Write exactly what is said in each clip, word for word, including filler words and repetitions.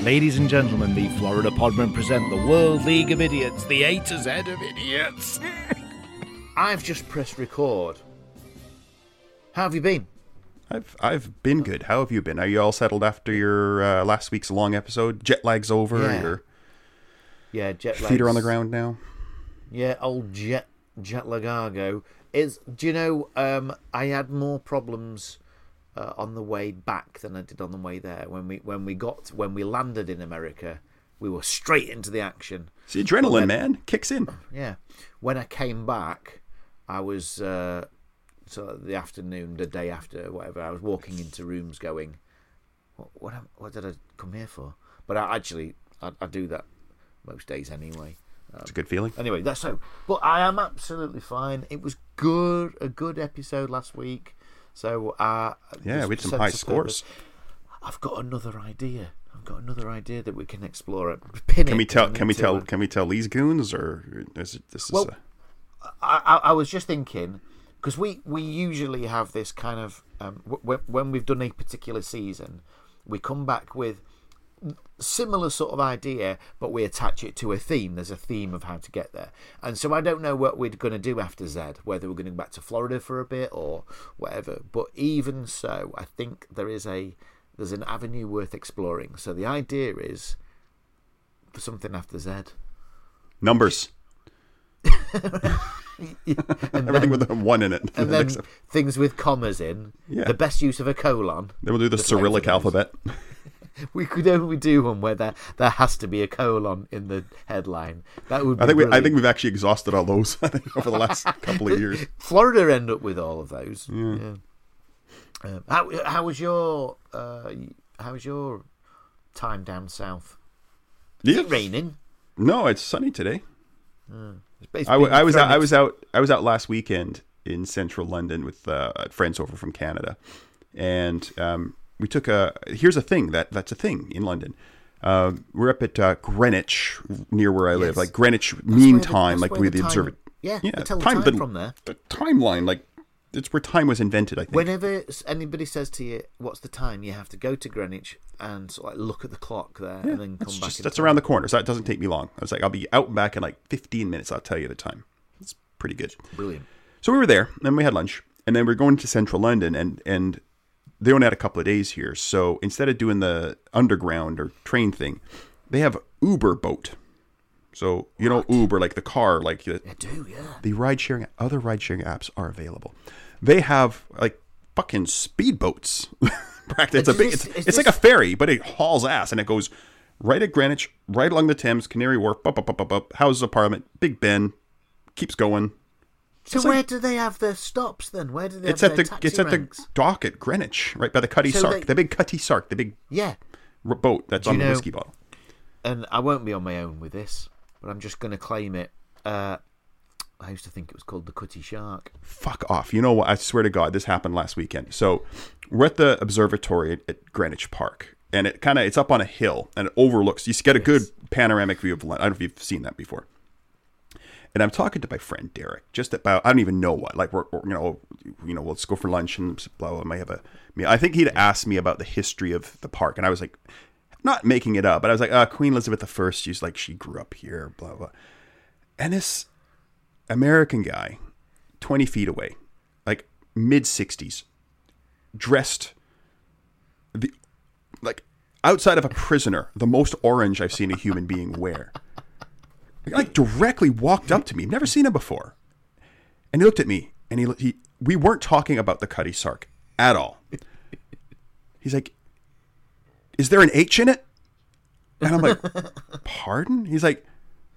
Ladies and gentlemen, the Florida Podmen present the World League of Idiots, the A to Z of idiots. I've just pressed record. How have you been? I've I've been good. How have you been? Are you all settled after your uh, last week's long episode? Jet lag's over. Yeah, your yeah jet lag. Feet are on the ground now. Yeah, old jet jet lagago. Is do you know? Um, I had more problems uh, on the way back than I did on the way there. When we when we got when we landed in America, we were straight into the action. It's the adrenaline, then, man, kicks in. Yeah. When I came back, I was. Uh, So the afternoon, the day after, whatever, I was walking into rooms going, what what, what did I come here for? But I actually, I, I do that most days anyway. Um, It's a good feeling. Anyway, that's so. But I am absolutely fine. It was good, a good episode last week. So uh, yeah, we had some high scores. I've got another idea. I've got another idea that we can explore. Pin can it we tell? Can we to, tell? uh, Can we tell these goons, or is it this is? Well, a... I, I, I was just thinking. Because we, we usually have this kind of, um, w- when we've done a particular season, we come back with similar sort of idea, but we attach it to a theme. There's a theme of how to get there. And so I don't know what we're going to do after Z, whether we're going to go back to Florida for a bit or whatever. But even so, I think there is a there's an avenue worth exploring. So the idea is for something after Z. Numbers. and Everything then, with a one in it. And then things with commas in. Yeah. The best use of a colon. Then we'll do the Cyrillic alphabet. We could only do one where there, there has to be a colon in the headline. That would be I think we, brilliant. I think we've actually exhausted all those I think, over the last couple of years. Florida end up with all of those. Yeah. yeah. Um, how how was your uh, how was your time down south? Is Yeah. it raining? No, it's sunny today. Mm. It's I, w- I was out, I thrown was out I was out last weekend in central London with uh, friends over from Canada, and um, we took a. Here's a thing that that's a thing in London. Um, we're up at uh, Greenwich, near where I Yes. live, like Greenwich That's Mean where the- Time, that's like where we the the time- observe it. Yeah, Yeah, they tell the time- time the- from there. The timeline, like it's where time was invented. I think. Whenever anybody says to you, "What's the time?" you have to go to Greenwich and sort of like look at the clock there, Yeah, and then come that's back. just, in that's time. around the corner, so that doesn't take me long. I was like, I'll be out and back in like fifteen minutes. I'll tell you the time. It's pretty good. Brilliant. So we were there, and we had lunch, and then we we're going to central London, and and they only had a couple of days here. So instead of doing the underground or train thing, they have Uber boat. So you know Uber, like the car, like the, I do, yeah. the ride sharing, other ride sharing apps are available. They have like fucking speedboats. It's a big, it's, Is it's like a ferry, but it hauls ass, and it goes right at Greenwich, right along the Thames, Canary Wharf, up, up, up, up, up, Houses of Parliament, Big Ben, keeps going. So It's where like- do they have their stops then? Where do they It's have at their the taxi it's at the ranks? dock at Greenwich, right by the Cutty So Sark, they- the big Cutty Sark, the big Yeah, r- boat that's Do on you the know- whiskey bottle. and I won't be on my own with this, but I'm just going to claim it. Uh, I used to think it was called the Cutty Shark. Fuck off! You know what? I swear to God, this happened last weekend. So we're at the observatory at, at Greenwich Park, and it kind of it's up on a hill, and it overlooks. You get a good panoramic view of London. I don't know if you've seen that before. And I'm talking to my friend Derek just about I don't even know what like we're, we're you know you know let's go for lunch and blah blah. I might have a meal. I think he'd asked me about the history of the park, and I was like, not making it up, but I was like, uh, Queen Elizabeth the First. She's like she grew up here, blah blah. And this American guy, twenty feet away, like mid sixties, dressed the like outside of a prisoner, the most orange I've seen a human being wear. Like directly walked up to me. Never seen him before. And he looked at me and he, he we weren't talking about the Cutty Sark at all. He's like, is there an H in it? And I'm like, pardon? He's like,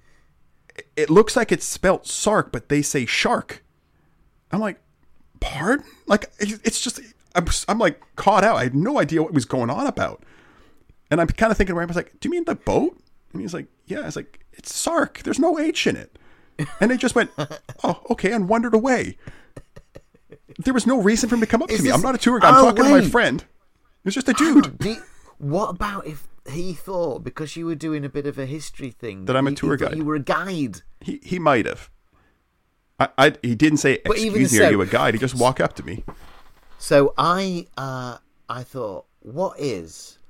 it looks like it's spelt Sark, but they say shark. I'm like, pardon? Like, it's just, I'm, I'm like caught out. I had no idea what was going on about. And I'm kind of thinking, I was like, do you mean the boat? And he's like, yeah. I was like, it's Sark. There's no H in it. And they just went, oh, okay, and wandered away. There was no reason for him to come up Is to me. this- I'm not a tour guide. I'm Oh, talking to my wait. friend. It's just a dude. Do you- what about if he thought because you were doing a bit of a history thing That I'm a he- tour he thought guide. You were a guide. He he might have. I, I he didn't say, But even excuse me, are so- you a guide? He just walked up to me. So I uh, I thought, what is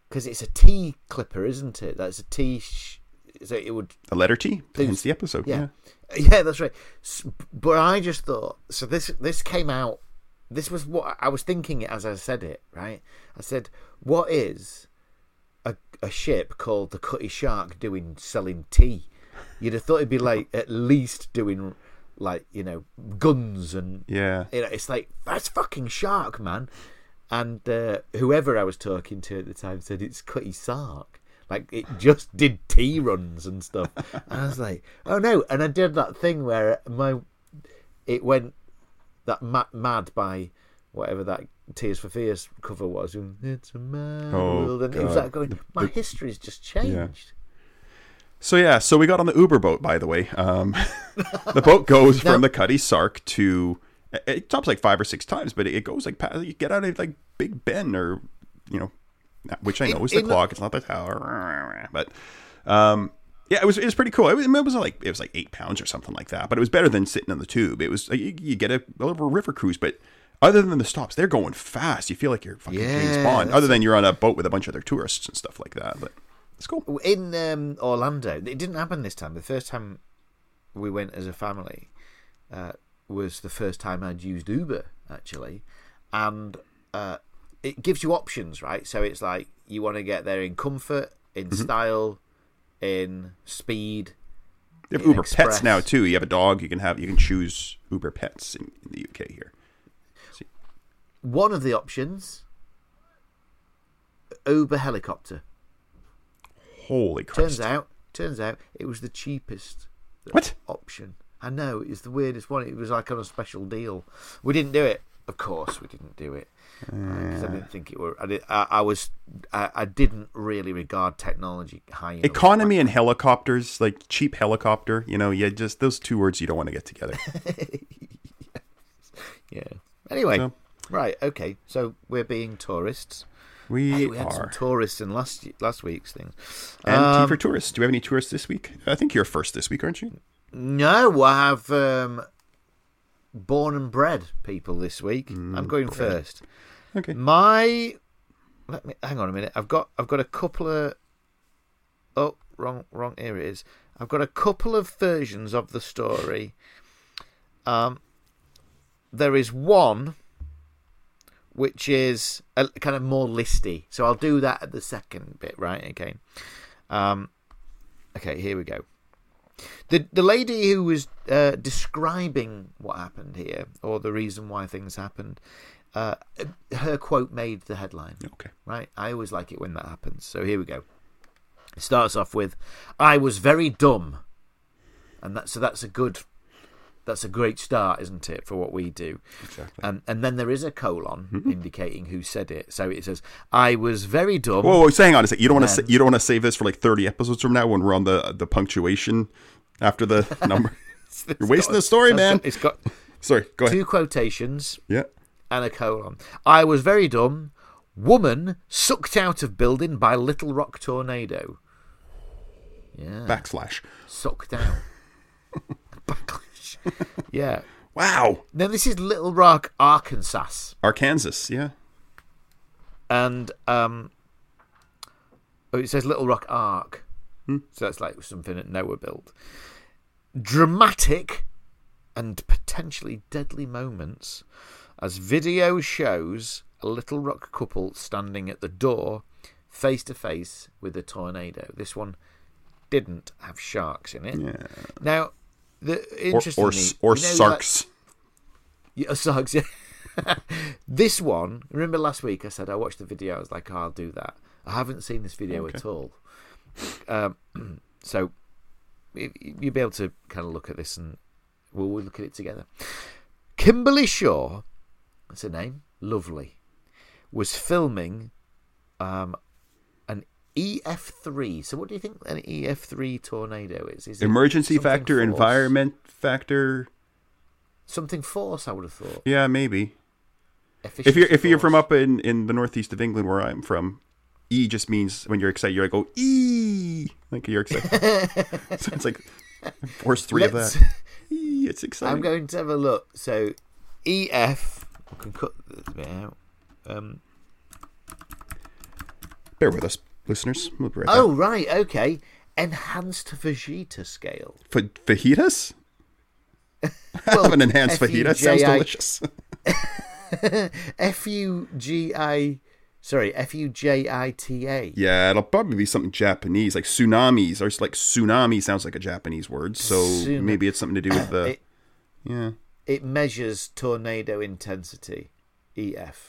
because it's a T clipper, isn't it? That's a T. Sh- so it would A letter T. Hence the episode. yeah. Yeah. yeah, that's right. S- But I just thought so. This this came out. This was what I was thinking as I said it. Right, I said, "What is a a ship called the Cutty Shark doing selling tea?" You'd have thought it'd be like at least doing like you know guns and Yeah. you know, it's like that's fucking Shark, man. And uh, whoever I was talking to at the time said it's Cutty Sark. Like it just did tea runs and stuff. And I was like, oh no! And I did that thing where my it went that mad, mad by whatever that Tears for Fears cover was. It's a mad Oh, world, and it was God. like going. My history's just changed. So yeah, so we got on the Uber boat, by the way. Um, the boat goes from the Cutty Sark to it stops like five or six times, but it goes like past, you get out of like Big Ben or you know, which I know In- is the in- clock. It's not the tower, but um, yeah, it was it was pretty cool. It was, it was like it was like eight pounds or something like that, but it was better than sitting on the tube. It was you, you get a, a little river cruise, but other than the stops, they're going fast. You feel like you're fucking Yeah, James Bond. that's Other than you're on a boat with a bunch of other tourists and stuff like that, but. It's cool. In um, Orlando, it didn't happen this time. The first time we went as a family uh, was the first time I'd used Uber, actually. And uh, it gives you options, right? So it's like you want to get there in comfort, in Mm-hmm. style, in speed. You have in Uber Express. Pets now too. You have a dog. You can have. You can choose Uber Pets in, in the U K here. See. One of the options, Uber helicopter. Holy Christ! Turns out, turns out, it was the cheapest What? option. I know it's the weirdest one. It was like on a special deal. We didn't do it. Of course, we didn't do it because I didn't think it were. I, did, I, I was. I, I didn't really regard technology high enough. Economy and helicopters, like cheap helicopter. You know, yeah, just those two words you don't want to get together. Yeah. Anyway, So- right. Okay. So we're being tourists. We, Hey, we had some are. tourists in last last week's thing. And Um, T for tourists. Do we have any tourists this week? I think you're first this week, aren't you? No, I have um, born and bred people this week. Mm, I'm going first. Okay. My, let me hang on a minute. I've got I've got a couple of. Oh, wrong wrong. Here it is. I've got a couple of versions of the story. Um, there is one which is a, kind of more listy, so I'll do that at the second bit, right? Okay. Um, okay, here we go. The the lady who was uh, describing what happened here, or the reason why things happened, uh, her quote made the headline. Okay. Right? I always like it when that happens. So here we go. It starts off with, "I was very dumb," and that so that's a good, that's a great start, isn't it, for what we do? Exactly. And and then there is a colon indicating who said it. So it says, "I was very dumb." Whoa, whoa, so hang on a sec. You don't want to. Um, You don't want to save this for like thirty episodes from now when we're on the the punctuation after the number. You're It's wasting got- the story, it's man. got- It's got Sorry. Go ahead. two quotations Yeah. and a colon. "I was very dumb. Woman sucked out of building by Little Rock tornado." Yeah. Backslash. Sucked out. Backlash. Yeah. Wow. Now this is Little Rock, Arkansas. Arkansas. Yeah. And um, oh, it says Little Rock Ark. So that's like something that Noah built. Dramatic and potentially deadly moments as video shows a Little Rock couple standing at the door face to face with a tornado. This one didn't have sharks in it. Yeah. Now, the Or interestingly, or, or you know that- sarks. Yeah, sharks. Yeah. This one, remember last week I said I watched the video. I was like, oh, I'll do that. I haven't seen this video Okay. at all. Um, so y- you'll be able to kind of look at this and we'll, we'll look at it together. Kimberly Shaw, that's her name, lovely, was filming um, an E F three. So what do you think an E F three tornado is? Is it Emergency something factor, force? environment factor. Something force, I would have thought. Yeah, maybe. If Efficiency you're if you're from force. up in, in the northeast of England where I'm from, E just means when you're excited, you're like, oh, E, like you're excited. So it's like force three Let's- of that. E, it's exciting. I'm going to have a look. So, E F. I can cut this bit out. Um, Bear with us, listeners. We'll be right Oh, back. right, okay. Enhanced Vegeta scale. Fa- fajitas? Well, Have an enhanced F U fajita. J I Sounds delicious. F U G I... Sorry, F U J I T A. Yeah, it'll probably be something Japanese, like tsunamis, or it's like tsunami sounds like a Japanese word, so Tsun- maybe it's something to do with the It, yeah. it measures tornado intensity, E F.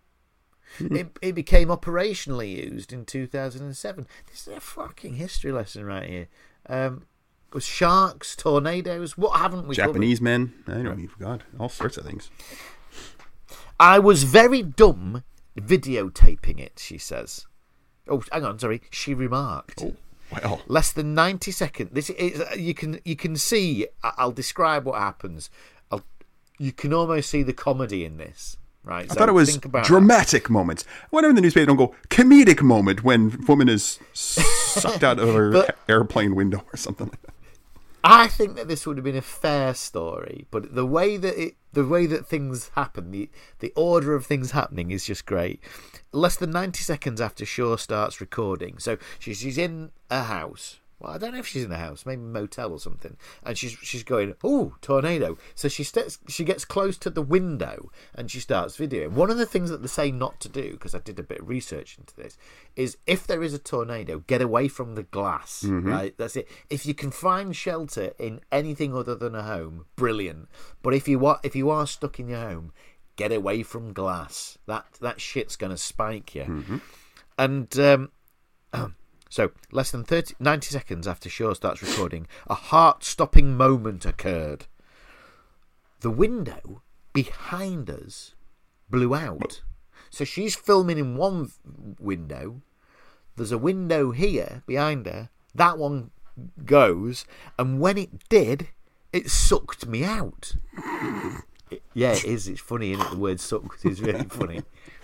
It, it became operationally used in two thousand seven. This is a fucking history lesson right here. Um, with sharks, tornadoes, what haven't we Japanese men. I don't know, God, all sorts of things. covered? I was very dumb videotaping it, she says. Oh, hang on, sorry. She remarked. Oh, well. Less than ninety seconds. This is you can you can see. I'll describe what happens. I'll, you can almost see the comedy in this, right? I thought it was dramatic moments. Whenever in the newspaper don't go comedic moment when woman is sucked out of her But- airplane window or something like that. I think that this would have been a fair story, but the way that it, the way that things happen, the the order of things happening is just great. Less than ninety seconds after Shaw starts recording, so she's she's in a house. Well, I don't know if she's in a house, maybe a motel or something, and she's she's going, "Oh, tornado!" So she steps, she gets close to the window and she starts videoing. One of the things that they say not to do, because I did a bit of research into this, is if there is a tornado, get away from the glass. Mm-hmm. Right, that's it. If you can find shelter in anything other than a home, brilliant. But if you are if you are stuck in your home, get away from glass. That that shit's gonna spike you. Mm-hmm. And um, so, less than thirty, ninety seconds after Shaw starts recording, a heart-stopping moment occurred. The window behind us blew out. So she's filming in one window. There's a window here behind her. That one goes, and when it did, it sucked me out. It, yeah, it is. It's funny, isn't it? The word "sucked" is really funny.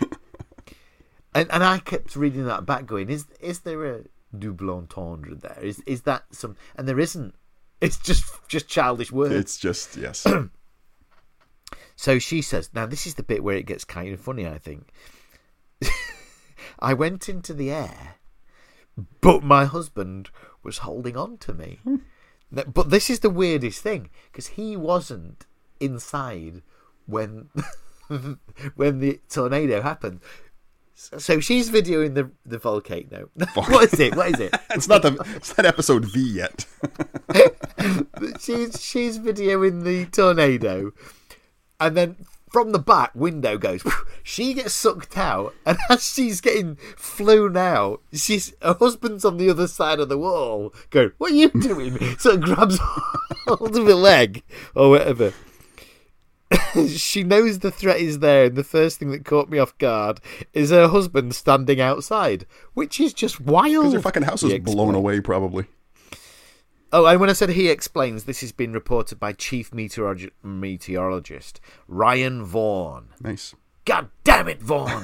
And and I kept reading that back, going, "Is is there a double entendre there? Is is that some?" And there isn't. It's just just childish words. It's just yes. So she says, now this is the bit where it gets kind of funny, I think. I went into the air, but my husband was holding on to me. But this is the weirdest thing, because he wasn't inside when when the tornado happened. So she's videoing the, the volcano. What is it? What is it? It's not the it's not episode V yet. she's she's videoing the tornado, and then from the back window goes. She gets sucked out, and as she's getting flown out, she's her husband's on the other side of the wall, going, "What are you doing?" So it grabs hold of her leg or whatever. She knows the threat is there, and the first thing that caught me off guard is her husband standing outside, which is just wild. Because her fucking house was blown away, probably. Oh, and when I said he explains, this has been reported by Chief Meteorolog- Meteorologist Ryan Vaughan. Nice. God damn it, Vaughan!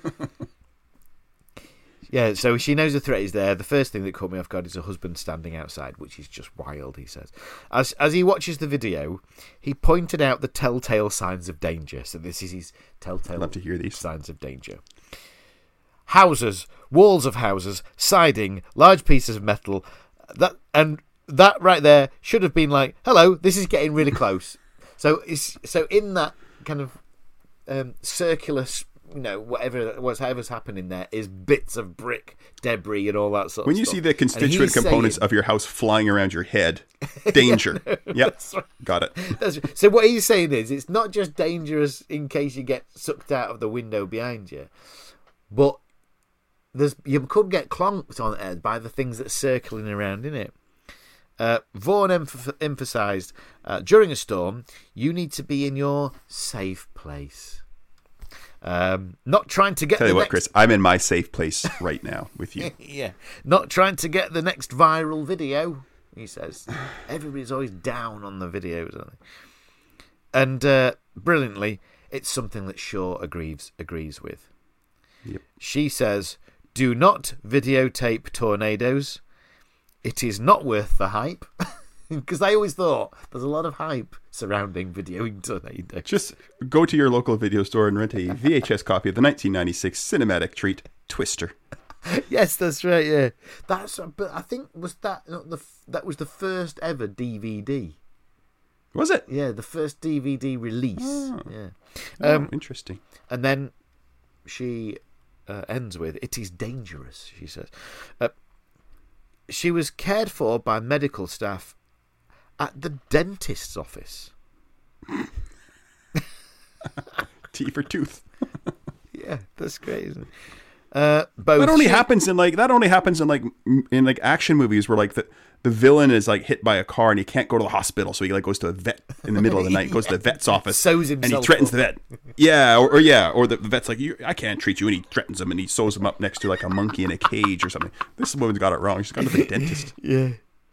Yeah, so she knows the threat is there. The first thing that caught me off guard is her husband standing outside, which is just wild, he says. As as he watches the video, he pointed out the telltale signs of danger. So this is his telltale Love to hear these. signs of danger. Houses, walls of houses, siding, large pieces of metal. That and that right there should have been like, hello, this is getting really close. So it's so in that kind of um, circular, you know, whatever whatever's happening there is bits of brick, debris, and all that sort When of you stuff. see the constituent components saying, of your house flying around your head, danger. Yep, right. got it. That's, so what he's saying is, it's not just dangerous in case you get sucked out of the window behind you, but there's you could get clonked on it by the things that's circling around in it. Uh, Vaughan emph- emphasised, uh, during a storm, you need to be in your safe place. Um, not trying to get Tell the you what, next... Chris, I'm in my safe place right now with you. yeah, not trying to get the next viral video, he says. Everybody's always down on the videos, aren't they? And uh, brilliantly, it's something that Shaw agrees agrees with. Yep. She says, do not videotape tornadoes. It is not worth the hype. Because I always thought there's a lot of hype surrounding videoing tornadoes. Just go to your local video store and rent a V H S copy of the nineteen ninety-six cinematic treat, Twister. Yes, that's right. Yeah, that's. But I think was that not the that was the first ever D V D. Was it? Yeah, the first D V D release. Oh. Yeah. Oh, Um, interesting. and then she uh, ends with, "It is dangerous," she says. Uh, she was cared for by medical staff at the dentist's office. T for tooth. Yeah, that's great, isn't it? Uh, both That only she- happens in like that only happens in like m- in like action movies where like the the villain is like hit by a car and he can't go to the hospital, so he like goes to a vet in the middle of the night, goes to the vet's office, Sews and he himself threatens up. the vet. Yeah, or, or yeah, or the, the vet's like, you, I can't treat you, and he threatens him and he sews him up next to like a monkey in a cage or something. This woman's got it wrong. She's gone to the dentist, Yeah.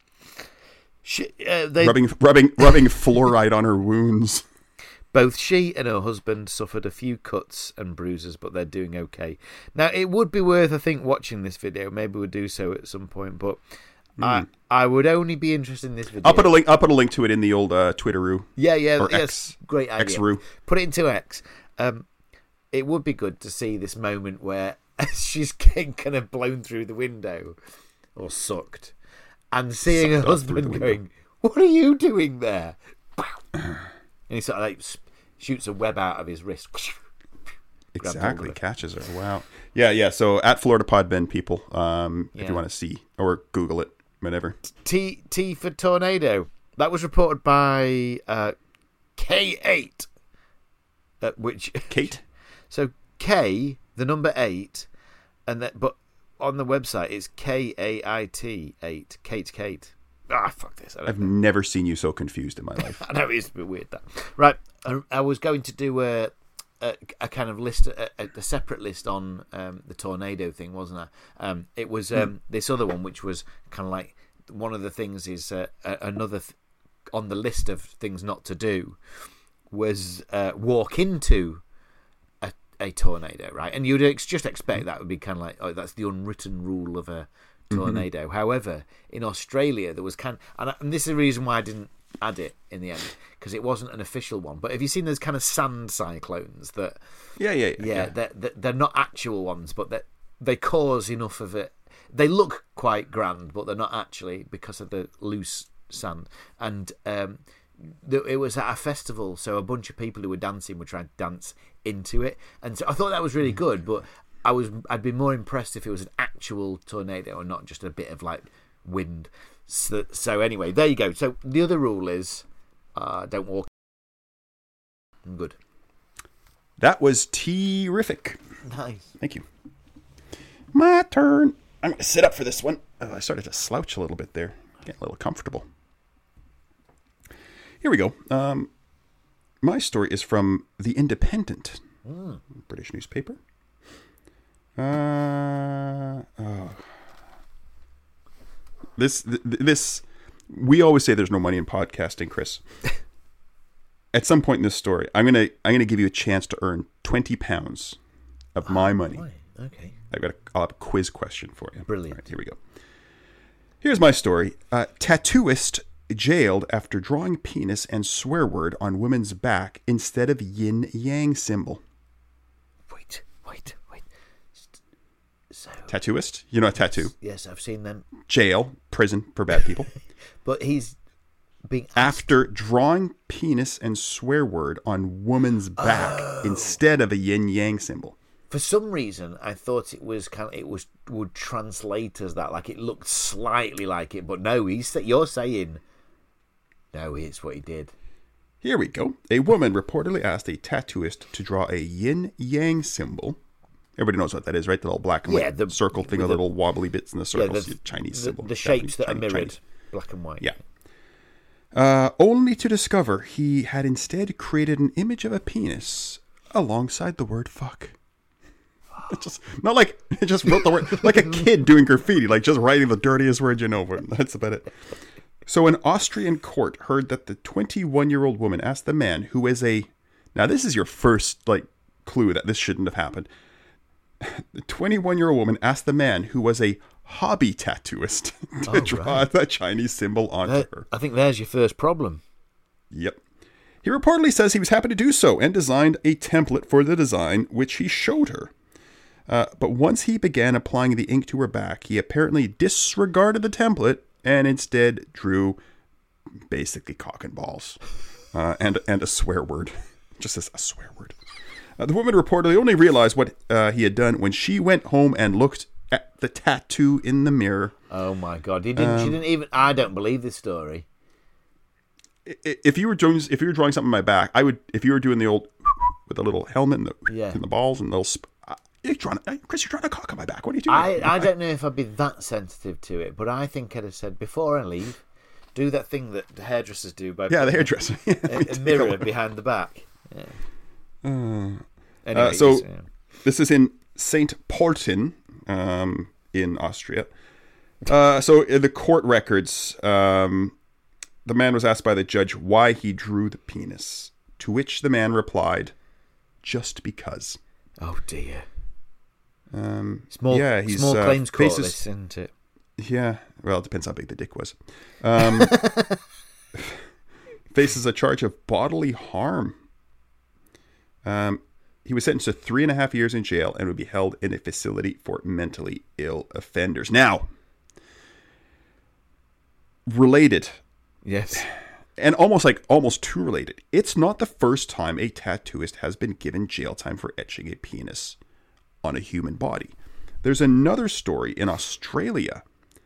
She, uh, they, rubbing rubbing rubbing fluoride on her wounds. Both she and her husband suffered a few cuts and bruises, but they're doing okay. Now, it would be worth, I think, watching this video. Maybe we'll do so at some point, but mm. I I would only be interested in this video. I'll put a link. I'll put a link to it in the old uh, Twitteroo. Yeah, yeah, or yes, X, great idea. Xroo. Put it into X. Um, it would be good to see this moment where she's getting kind of blown through the window or sucked, and seeing Sucked her up through the husband window. going, "What are you doing there?" And he sort of like shoots a web out of his wrist. Exactly, it. catches her. Wow. Yeah, yeah. So at Florida Pod Ben, people, um, if Yeah. you want to see or Google it, whatever. T T for tornado. That was reported by uh, K eight, uh, which Kate. so K the number eight, and that but on the website it's K A I T eight. Kate Kate. Ah, fuck this. I don't I've know. never seen you so confused in my life. I know it's a bit weird that. Right, I, I was going to do a a, a kind of list, a, a separate list on um, the tornado thing, wasn't I? Um, it was um, this other one, which was kind of like one of the things is uh, another th- on the list of things not to do was uh, walk into a, a tornado, right? And you'd ex- just expect that would be kind of like, oh, that's the unwritten rule of a tornado. Mm-hmm. However, in Australia, there was kind of, and, I, and this is the reason why I didn't add it in the end, because it wasn't an official one. But have you seen those kind of sand cyclones that? Yeah, yeah, yeah. Yeah, yeah. They're, they're, they're not actual ones, but they they cause enough of it. They look quite grand, but they're not actually because of the loose sand. And um, th- it was at a festival, so a bunch of people who were dancing were trying to dance into it, and so I thought that was really good. But I was I'd be more impressed if it was an actual tornado and not just a bit of like wind. So, so anyway, there you go. So the other rule is uh, don't walk. I'm good. That was terrific. Nice. Thank you. My turn. I'm going to sit up for this one. Oh, I started to slouch a little bit there. Getting a little comfortable. Here we go. Um, my story is from The Independent, mm. British newspaper. Uh, oh. This, th- this, we always say there's no money in podcasting, Chris. At some point in this story, I'm gonna, I'm gonna give you a chance to earn twenty pounds of oh, my money. Boy. Okay. I've got a, I'll have a quiz question for you. Brilliant. All right, here we go. Here's my story. Uh, tattooist jailed after drawing penis and swear word on woman's back instead of yin yang symbol. Wait, wait, wait. So Tattooist? You know a tattoo? Yes, I've seen them. Jail, prison for bad people. But he's being asked... after drawing penis and swear word on woman's back oh. instead of a yin yang symbol. For some reason, I thought it was kind of, it was would translate as that, like it looked slightly like it, but no, he's you're saying no, it's what he did. Here we go. A woman reportedly asked a tattooist to draw a yin yang symbol. Everybody knows what that is, right? The little black and white yeah, the, circle thing, the little wobbly bits in the circles. Yeah, the Chinese the, symbol. The shapes Japanese, that Chinese, are mirrored, Chinese. black and white. Yeah. Uh, only to discover he had instead created an image of a penis alongside the word fuck. It's just not like it just wrote the word like a kid doing graffiti, like just writing the dirtiest word you know. That's about it. So an Austrian court heard that the twenty-one-year-old woman asked the man who is a now this is your first like clue that this shouldn't have happened. The twenty-one-year-old woman asked the man who was a hobby tattooist to oh, draw right. that Chinese symbol onto that, her. I think there's your first problem. Yep. He reportedly says he was happy to do so and designed a template for the design, which he showed her. Uh, but once he began applying the ink to her back, he apparently disregarded the template and instead drew basically cock and balls uh, and and a swear word, just as a swear word. Uh, the woman reportedly only realized what uh, he had done when she went home and looked at the tattoo in the mirror. Oh my God! He didn't. Um, she didn't even. I don't believe this story. If you were doing, if you were drawing something on my back, I would. If you were doing the old with the little helmet and the, yeah. and the balls and little. Sp- you're drawing, Chris, you're drawing a cock on my back. What are you doing? I, I don't know if I'd be that sensitive to it, but I think I'd have said before I leave, do that thing that the hairdressers do by yeah, the hairdresser, a, a mirror behind the back. Yeah. Uh, anyway, uh, so just, yeah. This is in Saint Portin, um, in Austria. Uh, so in the court records, um, the man was asked by the judge why he drew the penis, to which the man replied, "Just because." Oh dear. Um, small, yeah, he's, small uh, claims court, faces, this, isn't it? Yeah, well, it depends how big the dick was. Um, faces a charge of bodily harm. Um, he was sentenced to three and a half years in jail and would be held in a facility for mentally ill offenders. Now, related. Yes. And almost like, almost too related. It's not the first time a tattooist has been given jail time for etching a penis on a human body. There's another story in Australia.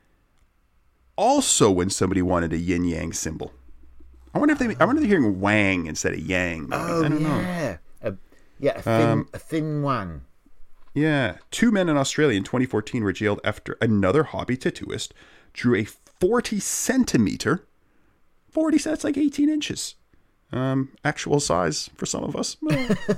Also when somebody wanted a yin-yang symbol. I wonder if they, I wonder if they're hearing wang instead of yang. Oh, I don't yeah. know. A, yeah, a thin, um, a thin wang. Yeah. Two men in Australia in twenty fourteen were jailed after another hobby tattooist drew a forty centimeter, forty, that's like eighteen inches. Um, actual size for some of us.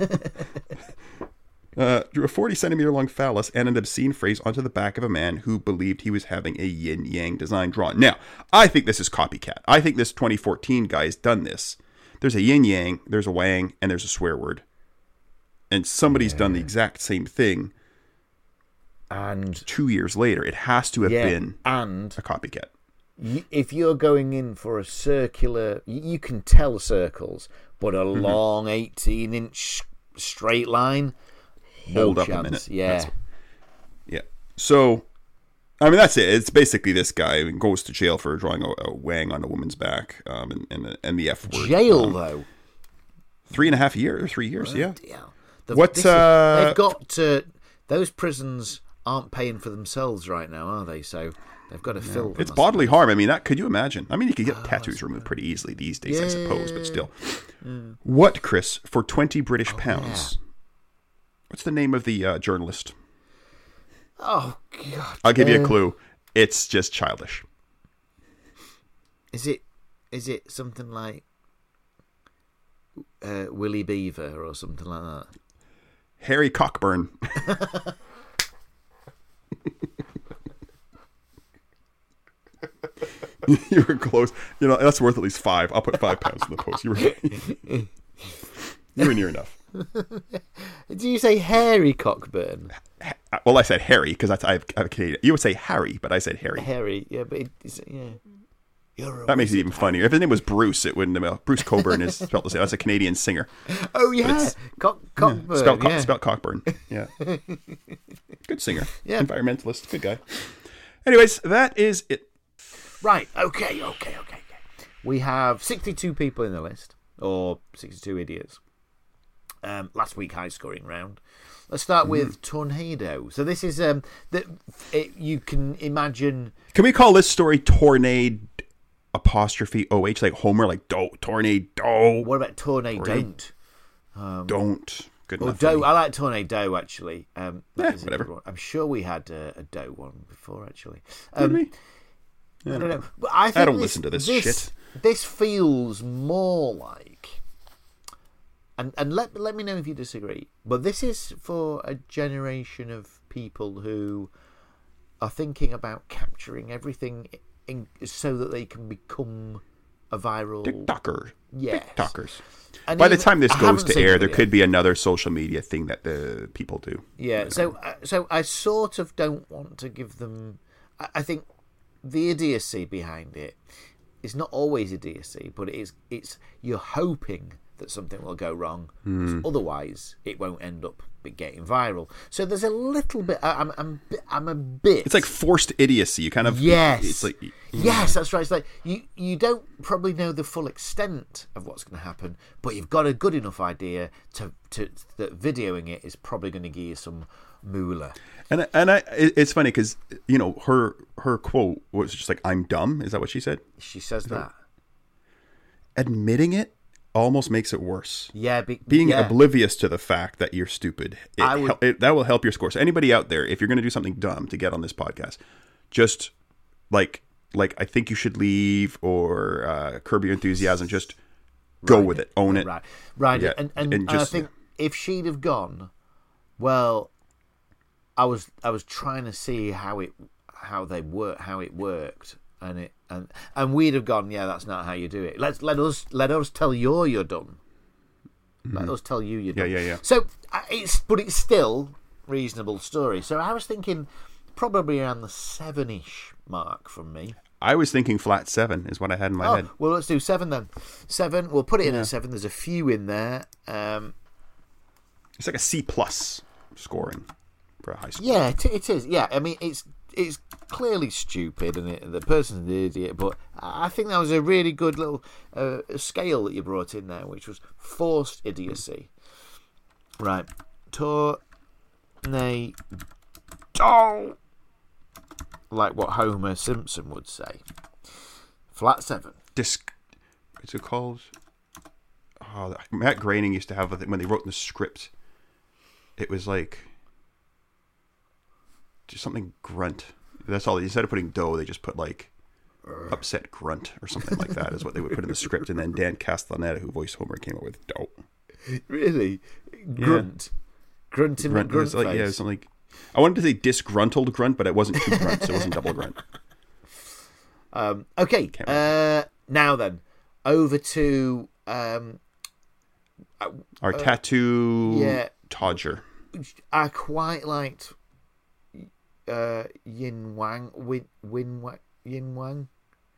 uh, drew a forty centimeter long phallus and an obscene phrase onto the back of a man who believed he was having a yin-yang design drawn. Now, I think this is copycat. I think this twenty fourteen guy has done this. There's a yin-yang, there's a wang, and there's a swear word. And somebody's yeah. done the exact same thing. And two years later, it has to have yeah, been and a copycat. If you're going in for a circular, you can tell circles, but a mm-hmm. long eighteen inch straight line, no hold chance. up a minute. Yeah, that's, yeah. So, I mean, that's it. It's basically this guy goes to jail for drawing a, a wang on a woman's back, um, and and, and the F word. Jail um, though. Three and a half years, three years, oh, yeah. Dear. The, what is, uh, they've got to, those prisons aren't paying for themselves right now, are they? So they've got to yeah. fill them. It's bodily harm. I mean, that could you imagine? I mean, you could get oh, tattoos removed pretty easily these days, yeah. I suppose, but still. Yeah. What, Chris, for twenty British oh, pounds? Yeah. What's the name of the uh, journalist? Oh, God. I'll give uh, you a clue. It's just childish. Is it? Is it something like uh, Willie Beaver or something like that? Harry Cockburn. You were close. You know, that's worth at least five. I'll put five pounds in the post. You were, you were near enough. Did you say Harry Cockburn? Well, I said Harry because that's I have, I have a Canadian. You would say Harry, but I said Harry. Harry, yeah, but it, it's, yeah. You're that makes it even funnier. If his name was Bruce, it wouldn't have. Bruce Cockburn is spelled the same. That's a Canadian singer. Oh yeah, Cock, Cockburn. Yeah, spelled, yeah. spelled Cockburn. Yeah, good singer. Yeah, environmentalist. Good guy. Anyways, that is it. Right. Okay. Okay. Okay. Okay. We have sixty-two people in the list, or sixty-two idiots. Um, last week, high scoring round. Let's start mm. with Tornado. So this is um, that you can imagine. Can we call this story Tornado? Apostrophe O H, like Homer, like do tornado. What about tornado? Don't. Um, don't. Good enough. Doe. I like tornado actually. Um, yeah, whatever. I'm sure we had a, a doe one before actually. Um, Did we? Yeah. I don't know. But I, think I don't this, listen to this, this shit. This feels more like, and and let let me know if you disagree. But this is for a generation of people who are thinking about capturing everything. In, so that they can become a viral TikToker. Yes. TikTokers. And By even, the time this I goes to air, there yet. could be another social media thing that the people do. Yeah. So, uh, so I sort of don't want to give them. I, I think the idiocy behind it is not always idiocy, but it is. It's you're hoping that something will go wrong. Mm. Otherwise, it won't end up getting viral. So there's a little bit. I'm, I'm, I'm a bit. It's like forced idiocy. You kind of. Yes. It's like. Yes, that's right. It's like you, you don't probably know the full extent of what's going to happen, but you've got a good enough idea to, to that videoing it is probably going to give you some moolah. And and I, it's funny because you know her her quote was just like, "I'm dumb." Is that what she said? She says that. Admitting it almost makes it worse. Yeah, be, being yeah. oblivious to the fact that you're stupid, it, I would, it, that will help your score. So anybody out there, if you're going to do something dumb to get on this podcast, just like like I think you should leave or uh, curb your enthusiasm. Just go right, with it, own it, right, right. Yeah, and and, and just, and I think if she'd have gone, well, I was I was trying to see how it how they work how it worked. And it and and we'd have gone, yeah, that's not how you do it. Let's let us let us tell you you're done. Mm-hmm. Let us tell you you're done. Yeah, yeah, yeah. So it's but it's still reasonable story. So I was thinking probably around the seven-ish mark from me. I was thinking flat seven is what I had in my oh, head. Well, let's do seven then. Seven. We'll put it in yeah. at seven. There's a few in there. Um, it's like a C plus scoring for a high school. Yeah, it, it is. Yeah, I mean it's. It's clearly stupid, and it, the person's an idiot. But I think that was a really good little uh, scale that you brought in there, which was forced idiocy. Right, tornado, like what Homer Simpson would say. Flat seven. Disc. What's it called? Oh, Matt Groening used to have when they wrote in the script. It was like. Just something grunt. That's all. Instead of putting dough, they just put like upset grunt or something like that is what they would put in the script. And then Dan Castellaneta, who voiced Homer, came up with dough. Really? Grunt. Yeah. Grunt in grunt, grunt like, face. Yeah, it was something like, I wanted to say disgruntled grunt, but it wasn't two grunts. So it wasn't double grunt. Um, okay. Uh, now then, over to um, our uh, tattoo yeah, Todger. I quite liked Uh, Yin Wang, Win, Win, Yin Wang.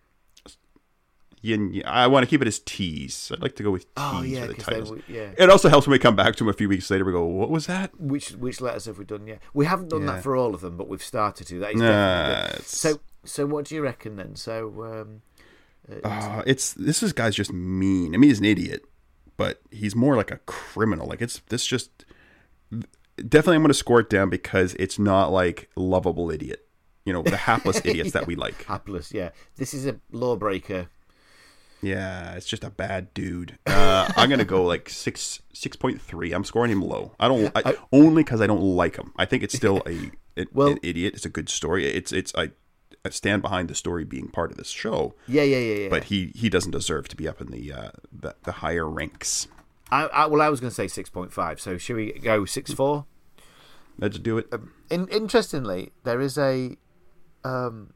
Yin. I want to keep it as T's. I'd like to go with T's oh, yeah, for the titles. Were, yeah. It also helps when we come back to them a few weeks later. We go, what was that? Which which letters have we done? Yeah, we haven't done yeah. that for all of them, but we've started to. That is nah, definitely good. So so what do you reckon then? So um, uh, uh, it's this is guy's just mean. I mean, he's an idiot, but he's more like a criminal. Like it's this just. Definitely I'm going to score it down because it's not like lovable idiot. You know, the hapless idiots yeah. that we like. Hapless, yeah. This is a lawbreaker. Yeah, it's just a bad dude. Uh, I'm going to go like six, six point three. I'm scoring him low. I don't, I, I, only because I don't like him. I think it's still a, a well, an idiot. It's a good story. It's, it's, I, I stand behind the story being part of this show. Yeah, yeah, yeah, yeah. But he, he doesn't deserve to be up in the, uh, the, the higher ranks. I, I, well, I was going to say six point five, so should we go six four? Let's do it. Um, in, interestingly, there is a... Um,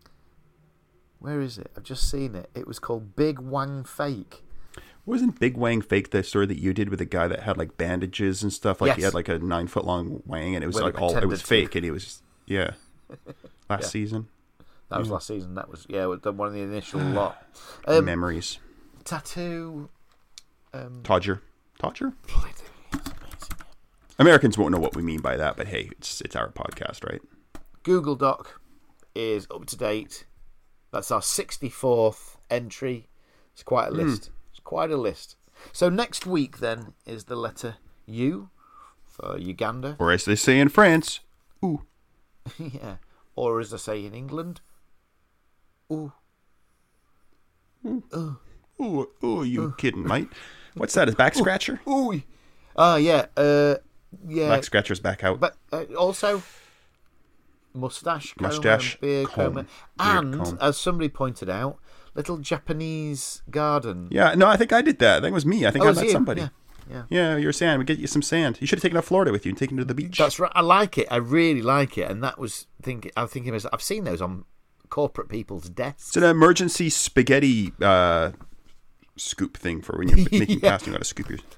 where is it? I've just seen it. It was called Big Wang Fake. Wasn't Big Wang Fake the story that you did with a guy that had like bandages and stuff? Like yes. He had like a nine foot long wang and it was When like all... It was fake to. And he was... Just, yeah. Last yeah. season. That was yeah. last season. That was... Yeah, one of the initial lot. Um, Memories. Tattoo... Um, Todger. Todger? Americans won't know what we mean by that, but hey, it's it's our podcast, right? Google Doc is up to date. That's our sixty-fourth entry. It's quite a list. Mm. It's quite a list. So next week, then, is the letter U for Uganda. Or as they say in France, ooh. yeah. Or as they say in England, ooh. Ooh. Ooh, ooh, ooh you ooh. Kidding, mate? What's that? His back scratcher? Ooh. ooh. Oh, yeah. Uh... Yeah, back scratcher's back out. But uh, also, mustache, comb, mustache, beard, comb, comb, and beard, comb. As somebody pointed out, little Japanese garden. Yeah, no, I think I did that. I think it was me. I think oh, I met you? somebody. Yeah, yeah. Yeah, you're sand. We get you some sand. You should have taken it to Florida with you and taken it to the beach. That's right. I like it. I really like it. And that was thinking. I'm thinking. I've seen those on corporate people's desks. It's an emergency spaghetti uh, scoop thing for when you're making yeah. pasta. You got to scoop your.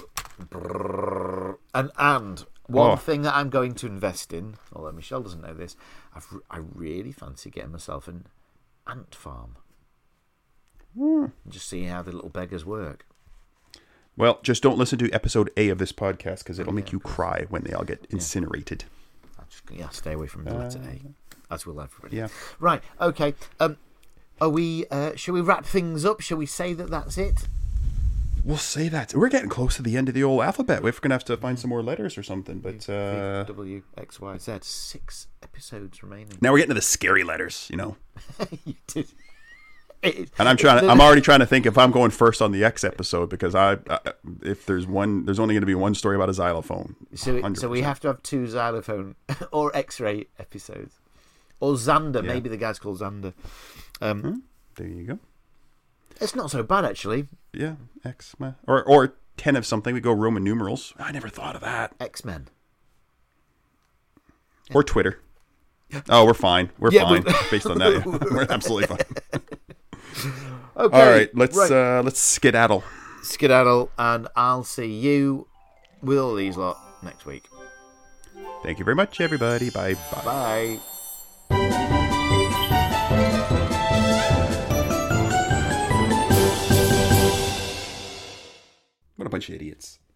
And and one oh. thing that I'm going to invest in, although Michelle doesn't know this, I've, I really fancy getting myself an ant farm. Mm. Just see how the little beggars work. Well, just don't listen to episode A of this podcast because it'll Oh, make yeah, you cry when they all get incinerated. I'll just, yeah, stay away from the letter A, as will everybody. Yeah. Right. Okay. Um, are we? Uh, shall we wrap things up? Shall we say that that's it? We'll say that. We're getting close to the end of the old alphabet. We're going to have to find some more letters or something. But uh, W X Y Z. Six episodes remaining. now we're getting to the scary letters, you know. You did. It, And I'm trying. To, I'm already trying to think if I'm going first on the X episode because I, I if there's one, there's only going to be one story about a xylophone. So, it, so we have to have two xylophone or X-ray episodes, or Xander. Yeah. Maybe the guy's called Xander. Um, Hmm? There you go. It's not so bad actually. Yeah, X or or ten of something. We go Roman numerals. I never thought of that. X-Men. Or Twitter. Oh, we're fine. We're Yeah, fine we- based on that. Yeah. We're absolutely fine. Okay. All right, let's right. uh let's skedaddle. Skedaddle, and I'll see you with all these lot next week. Thank you very much, everybody. Bye bye. Bye. What a bunch of idiots.